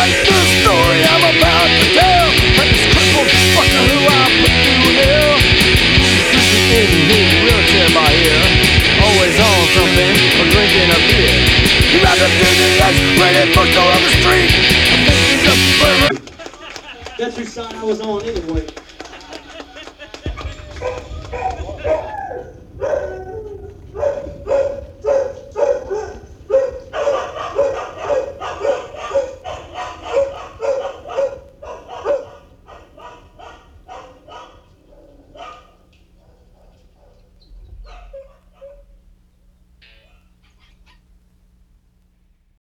That's the story I'm about to tell. And this crippled fucker who I put through hell. Sitting in his wheelchair by here, always on something or drinking a beer. He wrapped up in the ice, rated books all on the street. I think he's a pervert. That's whose side I was on anyway.